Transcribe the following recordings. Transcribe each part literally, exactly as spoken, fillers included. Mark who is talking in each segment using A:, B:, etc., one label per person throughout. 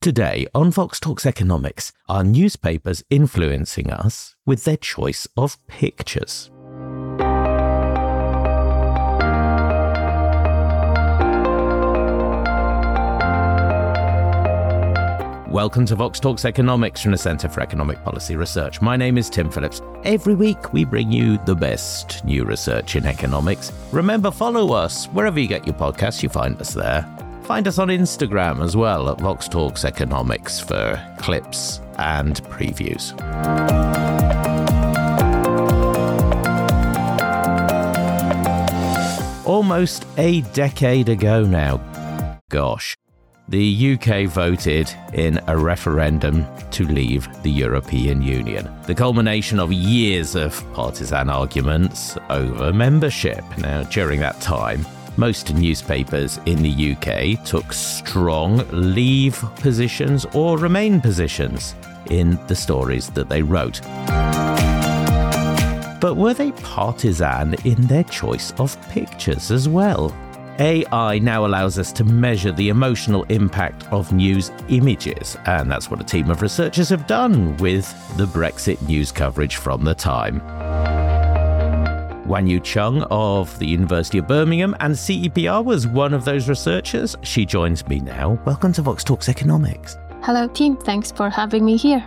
A: Today on Vox Talks Economics, are newspapers influencing us with their choice of pictures? Welcome to Vox Talks Economics from the Centre for Economic Policy Research. My name is Tim Phillips. Every week we bring you the best new research in economics. Remember, follow us wherever you get your podcasts, you find us there. Find us on Instagram as well at Vox Talks Economics for clips and previews. Almost a decade ago now, gosh, the U K voted in a referendum to leave the European Union. The culmination of years of partisan arguments over membership. Now, during that time, most newspapers in the U K took strong leave positions or remain positions in the stories that they wrote. But were they partisan in their choice of pictures as well? A I now allows us to measure the emotional impact of news images, and that's what a team of researchers have done with the Brexit news coverage from the time. Wan Yu Chung of the University of Birmingham and C E P R was one of those researchers. She joins me now. Welcome to Vox Talks Economics.
B: Hello, Tim. Thanks for having me here.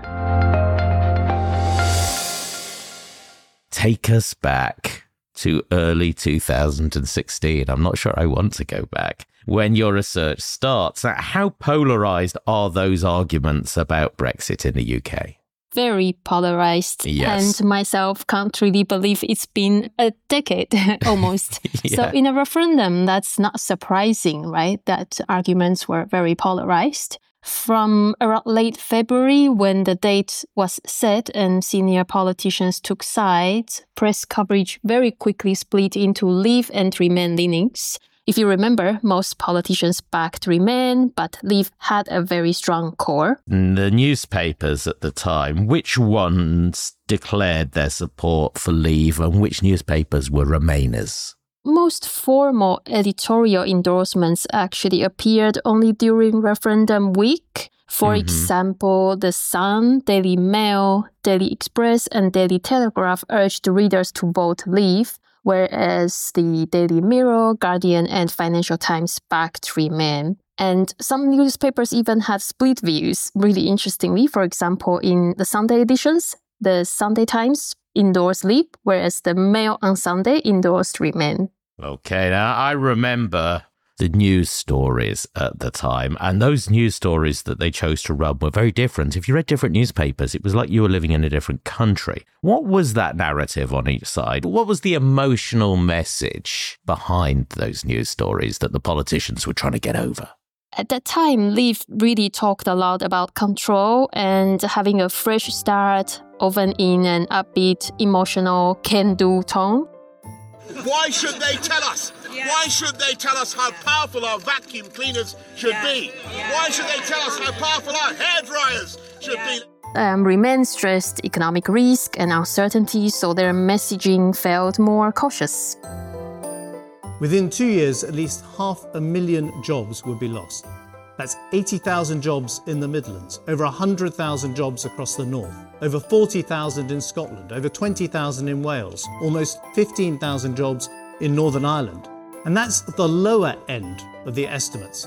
A: Take us back to early two thousand sixteen. I'm not sure I want to go back. When your research starts, how polarised are those arguments about Brexit in the U K?
B: Very polarized.
A: Yes.
B: And myself can't really believe it's been a decade almost.
A: Yeah.
B: So in a referendum, that's not surprising, right? That arguments were very polarized. From around late February, when the date was set and senior politicians took sides, press coverage very quickly split into leave and remain leanings. If you remember, most politicians backed Remain, but Leave had a very strong core.
A: The newspapers at the time, which ones declared their support for Leave and which newspapers were Remainers?
B: Most formal editorial endorsements actually appeared only during referendum week. For mm-hmm. example, The Sun, Daily Mail, Daily Express, and Daily Telegraph urged readers to vote Leave, whereas the Daily Mirror, Guardian, and Financial Times backed Remain. And some newspapers even had split views. Really interestingly, for example, in the Sunday editions, the Sunday Times endorsed Leave, whereas the Mail on Sunday endorsed Remain.
A: Okay, now I remember the news stories at the time, and those news stories that they chose to run were very different. If you read different newspapers, it was like you were living in a different country. What was that narrative on each side? What was the emotional message behind those news stories that the politicians were trying to get over?
B: At that time, Leave really talked a lot about control and having a fresh start, often in an upbeat, emotional, can-do tone.
C: Why should they tell us? Yeah. Why should they tell us how powerful our vacuum cleaners should yeah. be? Yeah. Why should they tell us how powerful our hairdryers should yeah. be?
B: Um, Remain stressed economic risk and uncertainty, so their messaging felt more cautious.
D: Within two years, at least half a million jobs would be lost. That's eighty thousand jobs in the Midlands, over one hundred thousand jobs across the north, over forty thousand in Scotland, over twenty thousand in Wales, almost fifteen thousand jobs in Northern Ireland. And that's the lower end of the estimates.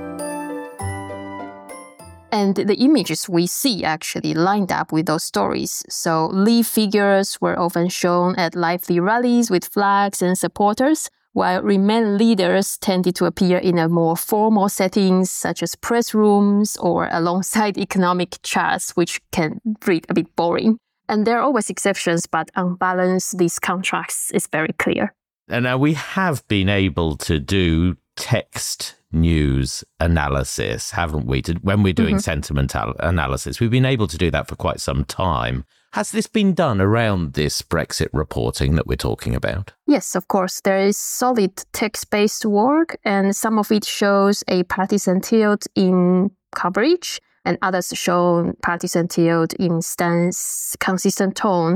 B: And the images we see actually lined up with those stories. So Leave figures were often shown at lively rallies with flags and supporters, while Remain leaders tended to appear in a more formal settings such as press rooms or alongside economic charts, which can read a bit boring. And there are always exceptions, but on balance, these contrasts is very clear.
A: And now we have been able to do text news analysis, haven't we? To, when we're doing mm-hmm. sentiment al- analysis, we've been able to do that for quite some time. Has this been done around this Brexit reporting that we're talking about?
B: Yes, of course. There is solid text-based work, and some of it shows a partisan tilt in coverage, and others show partisan tilt in stance, consistent tone.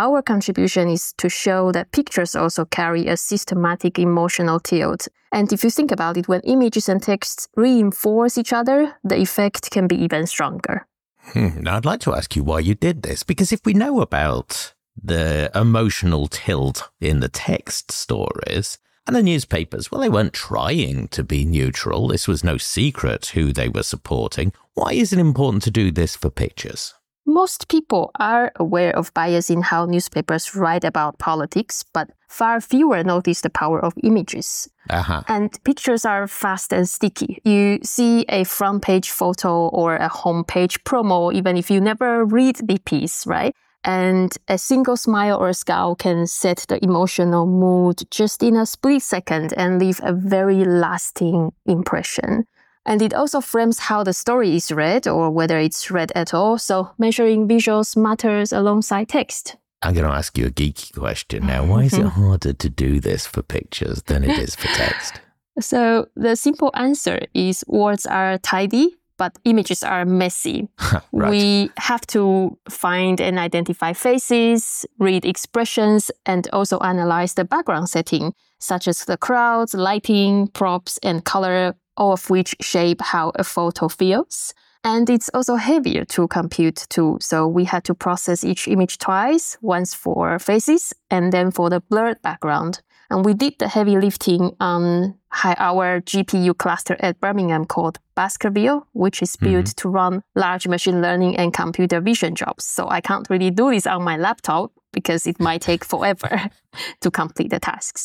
B: Our contribution is to show that pictures also carry a systematic emotional tilt. And if you think about it, when images and texts reinforce each other, the effect can be even stronger.
A: Hmm. Now, I'd like to ask you why you did this, because if we know about the emotional tilt in the text stories, and the newspapers, well, they weren't trying to be neutral. This was no secret who they were supporting. Why is it important to do this for pictures?
B: Most people are aware of bias in how newspapers write about politics, but far fewer notice the power of images.
A: Uh-huh.
B: And pictures are fast and sticky. You see a front page photo or a homepage promo, even if you never read the piece, right? And a single smile or scowl can set the emotional mood just in a split second and leave a very lasting impression. And it also frames how the story is read or whether it's read at all. So measuring visuals matters alongside text.
A: I'm going to ask you a geeky question now. Why is it harder to do this for pictures than it is for text?
B: So the simple answer is words are tidy, but images are messy.
A: Right.
B: We have to find and identify faces, read expressions, and also analyze the background setting, such as the crowds, lighting, props, and color, all of which shape how a photo feels. And it's also heavier to compute too. So we had to process each image twice, once for faces and then for the blurred background. And we did the heavy lifting on our G P U cluster at Birmingham called Baskerville, which is built mm-hmm. to run large machine learning and computer vision jobs. So I can't really do this on my laptop because it might take forever to complete the tasks.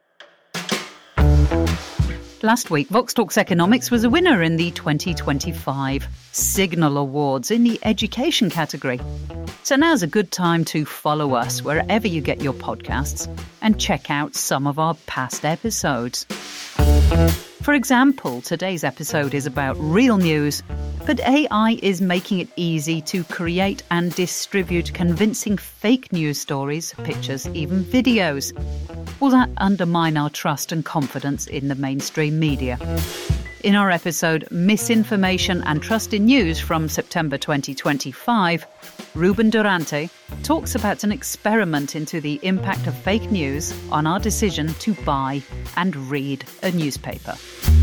E: Last week, Vox Talks Economics was a winner in the twenty twenty-five Signal Awards in the education category. So now's a good time to follow us wherever you get your podcasts and check out some of our past episodes. For example, today's episode is about real news, but A I is making it easy to create and distribute convincing fake news stories, pictures, even videos. Will that undermine our trust and confidence in the mainstream media? In our episode Misinformation and Trust in News from September twenty twenty-five, Ruben Durante talks about an experiment into the impact of fake news on our decision to buy and read a newspaper.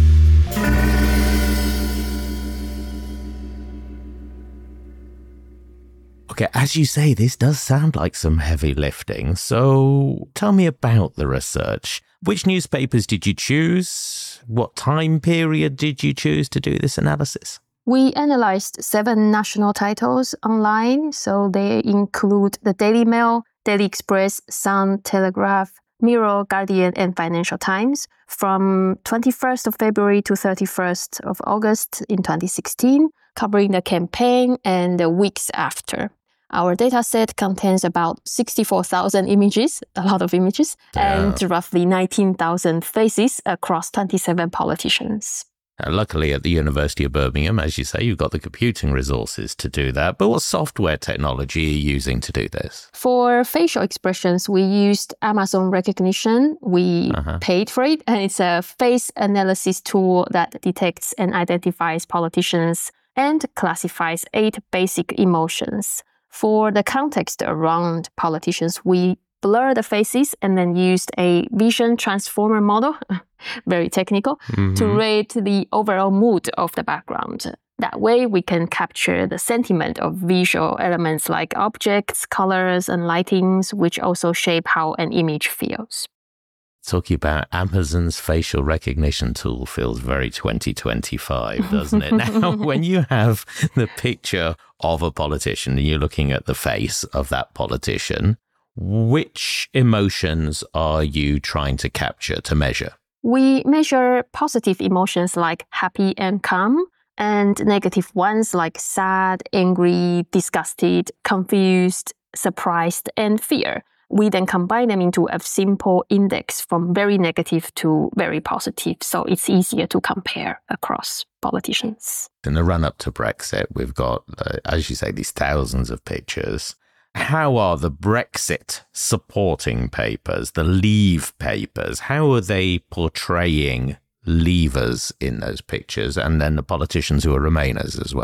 A: Okay, as you say, this does sound like some heavy lifting. So tell me about the research. Which newspapers did you choose? What time period did you choose to do this analysis?
B: We analyzed seven national titles online. So they include the Daily Mail, Daily Express, Sun, Telegraph, Mirror, Guardian, and Financial Times from twenty-first of February to thirty-first of August in twenty sixteen, covering the campaign and the weeks after. Our dataset contains about sixty-four thousand images, a lot of images, yeah. and roughly nineteen thousand faces across twenty-seven politicians.
A: Uh, luckily, at the University of Birmingham, as you say, you've got the computing resources to do that. But what software technology are you using to do this?
B: For facial expressions, we used Amazon Rekognition. We uh-huh. paid for it, and it's a face analysis tool that detects and identifies politicians and classifies eight basic emotions. For the context around politicians, we blur the faces and then used a vision transformer model, very technical, mm-hmm. to rate the overall mood of the background. That way, we can capture the sentiment of visual elements like objects, colors, and lightings, which also shape how an image feels.
A: Talking about Amazon's facial recognition tool feels very twenty twenty-five, doesn't it? Now, when you have the picture of a politician and you're looking at the face of that politician, which emotions are you trying to capture, to measure?
B: We measure positive emotions like happy and calm, and negative ones like sad, angry, disgusted, confused, surprised, and fear. We then combine them into a simple index from very negative to very positive, so it's easier to compare across politicians.
A: In the run-up to Brexit, we've got, uh, as you say, these thousands of pictures. How are the Brexit supporting papers, the Leave papers, how are they portraying Leavers in those pictures, and then the politicians who are Remainers as well?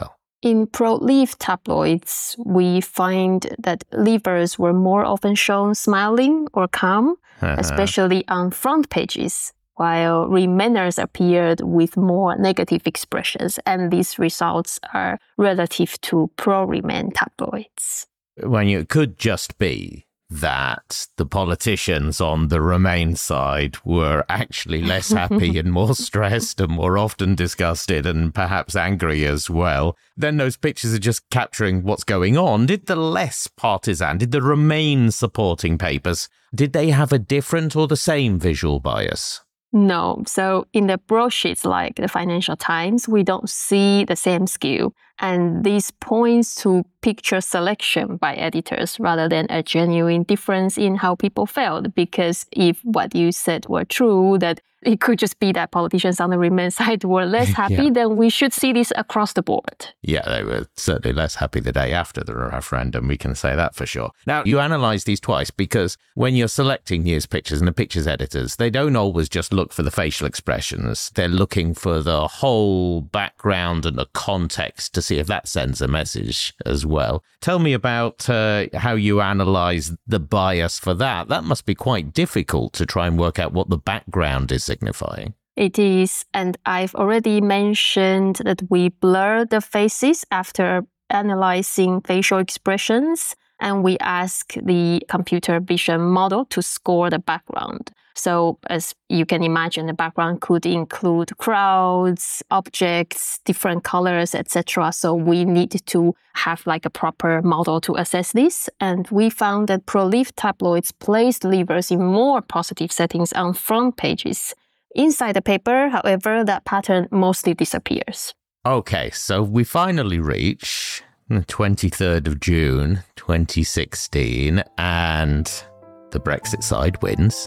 B: In pro-Leave tabloids, we find that leavers were more often shown smiling or calm, uh-huh. especially on front pages, while Remainers appeared with more negative expressions, and these results are relative to pro-Remain tabloids.
A: When it could just be that the politicians on the Remain side were actually less happy and more stressed and more often disgusted and perhaps angry as well, then those pictures are just capturing what's going on. Did the less partisan, did the Remain supporting papers, did they have a different or the same visual bias?
B: No. So in the broadsheets like the Financial Times, we don't see the same skew. And this points to picture selection by editors rather than a genuine difference in how people felt. Because if what you said were true, that it could just be that politicians on the Remain side were less happy, yeah. then we should see this across the board.
A: Yeah, they were certainly less happy the day after the referendum, we can say that for sure. Now, you analyse these twice because when you're selecting news pictures and the pictures editors, they don't always just look for the facial expressions. They're looking for the whole background and the context to see if that sends a message as well. Tell me about uh, how you analyse the bias for that. That must be quite difficult to try and work out what the background is signifying.
B: It is, and I've already mentioned that we blur the faces after analyzing facial expressions, and we ask the computer vision model to score the background. So as you can imagine, the background could include crowds, objects, different colors, et cetera. So we need to have like a proper model to assess this. And we found that pro-Leave tabloids placed Leavers in more positive settings on front pages. Inside the paper, however, that pattern mostly disappears.
A: Okay, so we finally reach the twenty-third of June, twenty sixteen, and the Brexit side wins.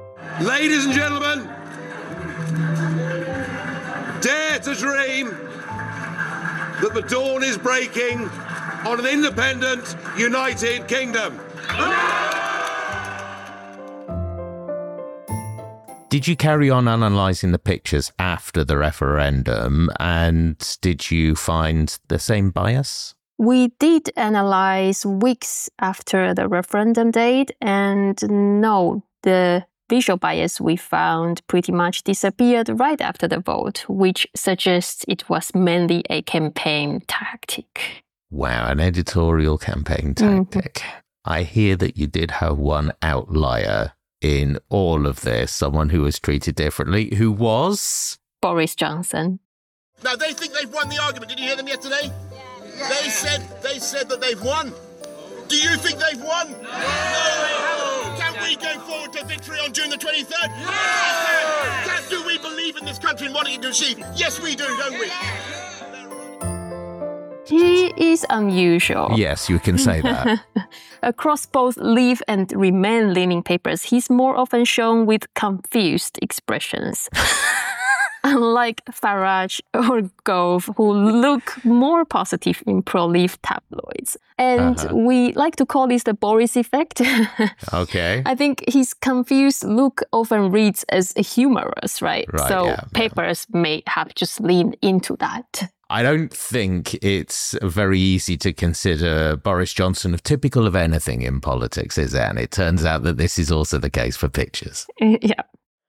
F: Ladies and gentlemen, dare to dream that the dawn is breaking on an independent, united kingdom.
A: Did you carry on analysing the pictures after the referendum, and did you find the same bias?
B: We did analyse weeks after the referendum date, and no, the visual bias we found pretty much disappeared right after the vote, which suggests it was mainly a campaign tactic.
A: Wow, an editorial campaign tactic. Mm-hmm. I hear that you did have one outlier in all of this, someone who was treated differently, who was?
B: Boris Johnson.
C: Now, they think they've won the argument. Did you hear them yesterday? Yeah. They said they said that they've won. Do you think they've won? No. no. Can we go forward to victory on June the twenty-third? Yeah. Can, do we believe in this country and what it can achieve? Yes, we do, don't we?
B: He is unusual.
A: Yes, you can say that.
B: Across both Leave and Remain-leaning papers, he's more often shown with confused expressions. Unlike Farage or Gove, who look more positive in pro-Leave tabloids. And uh-huh. we like to call this the Boris effect.
A: Okay.
B: I think his confused look often reads as humorous, right?
A: Right,
B: so
A: yeah,
B: papers yeah. may have just leaned into that.
A: I don't think it's very easy to consider Boris Johnson of typical of anything in politics, is it? And it turns out that this is also the case for pictures.
B: Yeah.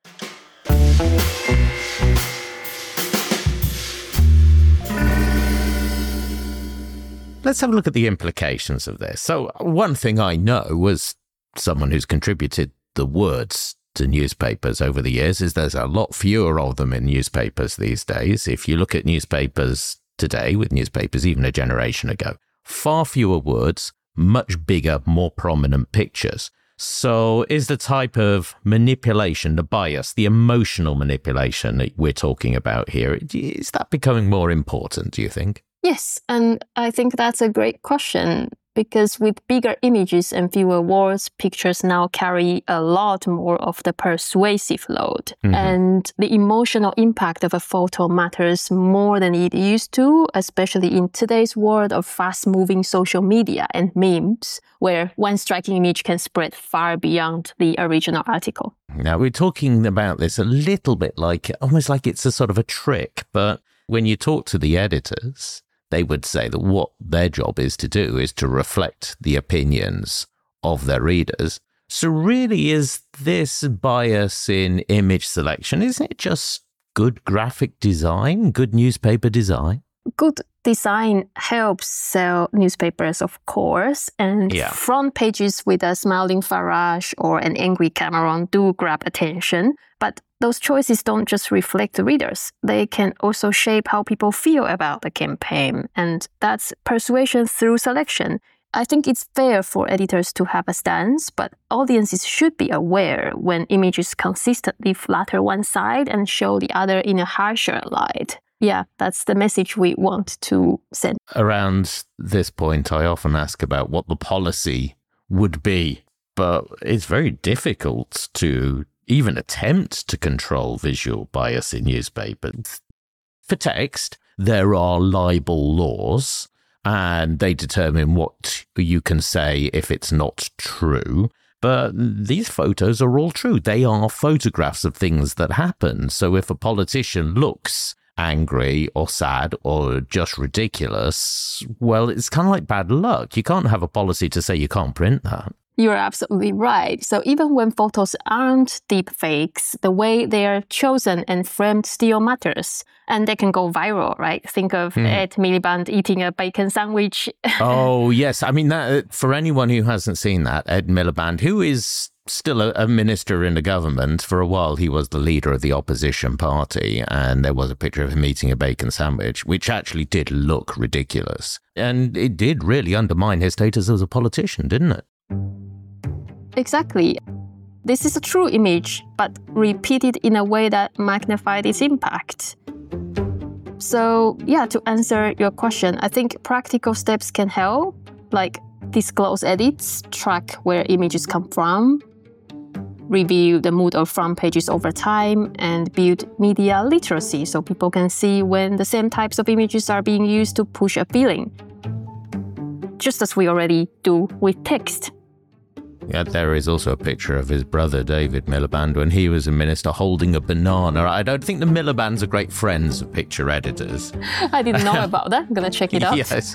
A: Let's have a look at the implications of this. So one thing I know was someone who's contributed the words to newspapers over the years is there's a lot fewer of them in newspapers these days. If you look at newspapers today with newspapers even a generation ago, far fewer words, much bigger, more prominent pictures. So is the type of manipulation, the bias, the emotional manipulation that we're talking about here, is that becoming more important, do you think?
B: Yes, and I think that's a great question. Because with bigger images and fewer words, pictures now carry a lot more of the persuasive load. Mm-hmm. And the emotional impact of a photo matters more than it used to, especially in today's world of fast-moving social media and memes, where one striking image can spread far beyond the original article.
A: Now, we're talking about this a little bit like, almost like it's a sort of a trick, but when you talk to the editors, they would say that what their job is to do is to reflect the opinions of their readers. So really, is this bias in image selection, isn't it just good graphic design, good newspaper design?
B: Good design helps sell newspapers, of course, and
A: yeah.
B: front pages with a smiling Farage or an angry Cameron do grab attention. But those choices don't just reflect the readers. They can also shape how people feel about the campaign, and that's persuasion through selection. I think it's fair for editors to have a stance, but audiences should be aware when images consistently flatter one side and show the other in a harsher light. Yeah, that's the message we want to send.
A: Around this point, I often ask about what the policy would be, but it's very difficult to even attempt to control visual bias in newspapers. For text, there are libel laws, and they determine what you can say if it's not true. But these photos are all true. They are photographs of things that happen. So if a politician looks angry or sad or just ridiculous, well, it's kind of like bad luck. You can't have a policy to say you can't print that.
B: You're absolutely right. So even when photos aren't deep fakes, the way they are chosen and framed still matters. And they can go viral, right? Think of mm. Ed Miliband eating a bacon sandwich.
A: Oh, yes. I mean, that for anyone who hasn't seen that, Ed Miliband, who is still a, a minister in the government, for a while he was the leader of the opposition party, and there was a picture of him eating a bacon sandwich, which actually did look ridiculous. And it did really undermine his status as a politician, didn't it?
B: Exactly. This is a true image, but repeated in a way that magnified its impact. So, yeah, to answer your question, I think practical steps can help, like disclose edits, track where images come from, review the mood of front pages over time, and build media literacy so people can see when the same types of images are being used to push a feeling, just as we already do with text.
A: Yeah, there is also a picture of his brother, David Miliband, when he was a minister holding a banana. I don't think the Milibands are great friends of picture editors.
B: I didn't know about that. I'm going to check it out.
A: Yes.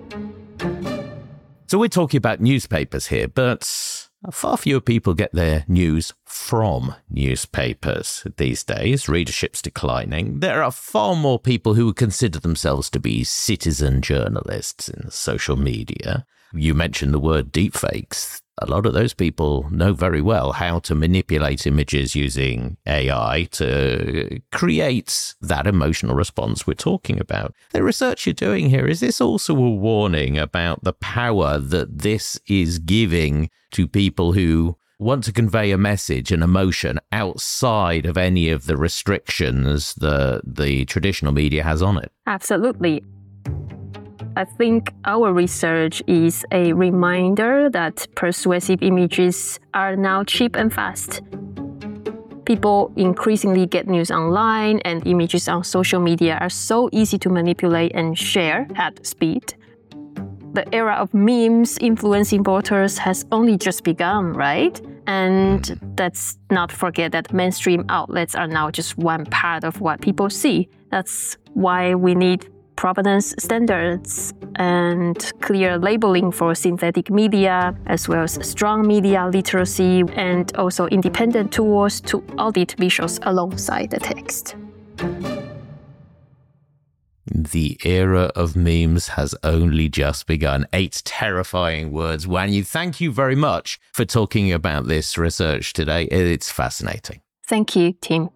A: So we're talking about newspapers here, but far fewer people get their news from newspapers these days. Readership's declining. There are far more people who would consider themselves to be citizen journalists in social media. You mentioned the word deepfakes. A lot of those people know very well how to manipulate images using A I to create that emotional response we're talking about. The research you're doing here, is this also a warning about the power that this is giving to people who want to convey a message, an emotion, outside of any of the restrictions that the traditional media has on it?
B: Absolutely. I think our research is a reminder that persuasive images are now cheap and fast. People increasingly get news online, and images on social media are so easy to manipulate and share at speed. The era of memes influencing voters has only just begun, right? And let's not forget that mainstream outlets are now just one part of what people see. That's why we need provenance standards and clear labeling for synthetic media, as well as strong media literacy, and also independent tools to audit visuals alongside the text.
A: The era of memes has only just begun. Eight terrifying words. Wang Yu, thank you very much for talking about this research today. It's fascinating.
B: Thank you, Tim.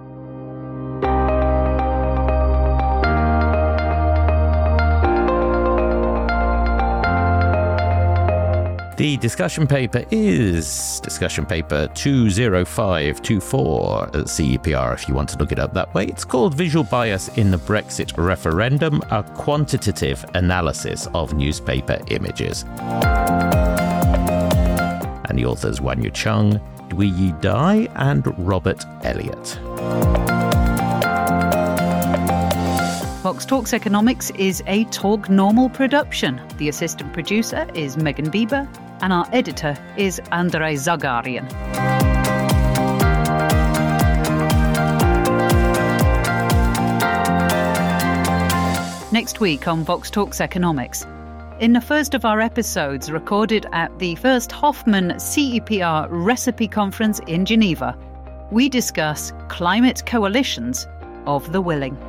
A: The discussion paper is discussion paper two zero five two four at C E P R if you want to look it up that way. It's called Visual Bias in the Brexit Referendum, a quantitative analysis of newspaper images. And the authors Wang Yu Chung, Dui Dai, and Robert Elliott.
E: Vox Talks Economics is a Talk Normal production. The assistant producer is Megan Bieber, and our editor is Andrei Zagarian. next week on Vox Talks Economics. In the first of our episodes, recorded at the first Hoffman C E P R Recipe Conference in Geneva, we discuss climate coalitions of the willing.